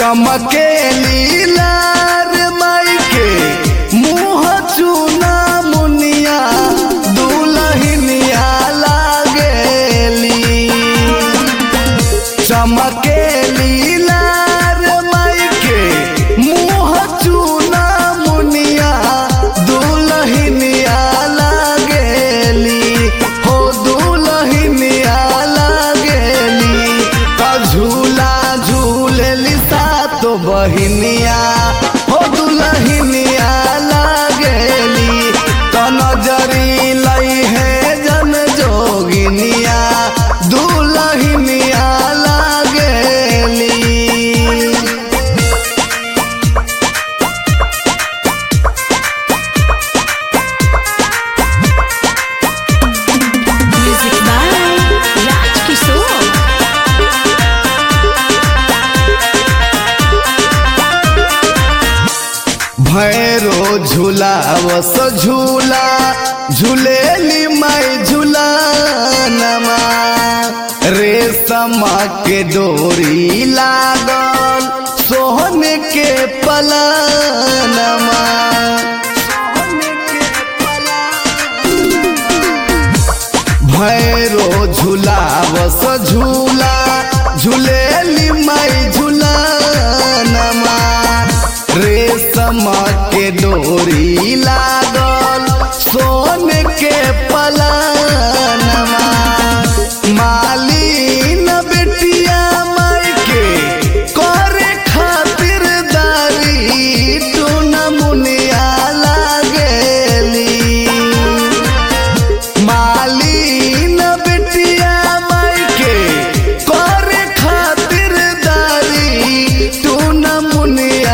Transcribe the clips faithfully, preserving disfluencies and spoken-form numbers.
चमकेली लार माई के मुँह चूना मुनिया दुल्हनिया लागेली। चमकेली लार माई के मुँह चूना मुनिया दुल्हनिया लागेली। हो दुल्हनिया लागेली का झूला झूलेली तो बहिनिया हो दुल्हनिया लागेली। तो नजरी लई है जन जोगिनिया दुल्हनिया लागेली। Music by Raj Kishore. Bhairo झूला वस झूला झूलेली माई झूला नमा। रेशम के डोरी लागल सोहन के पलनमा। भैरो झूला वस झूला झूलेली माई झूला नमा। रेशम के डोरी लागल सोन के पलनमा। मालिन बेटिया माई के करे खातिर दारी टून मुनिया लागेली। मालिन बेटिया माई के करे खातिर दारी टून मुनिया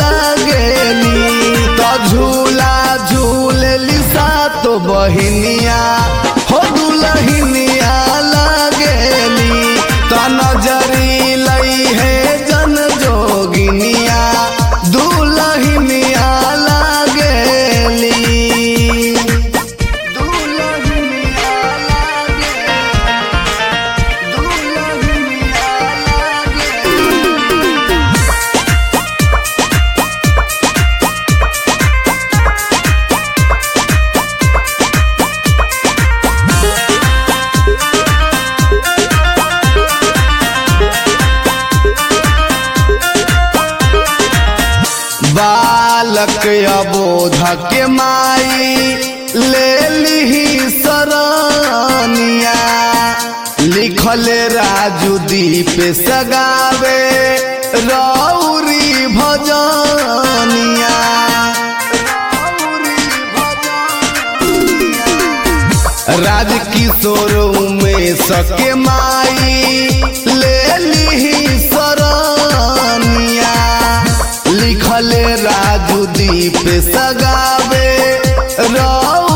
झूला झूलेली सातो बहिनिया हो दुल्हनिया लागेली। तो नजरी लई है जन जोगिनिया दुल्हनिया लागेली। दुल्हनिया लागेली, दुल्हनिया लागेली। बालक अबोध के माई ले ली सरनिया। लिखल राजू दीप सगावे रौरी भजनिया। राज किशोर उमेश के माई ले ली सरनिया। लिखल राजू दीप सगावे रौ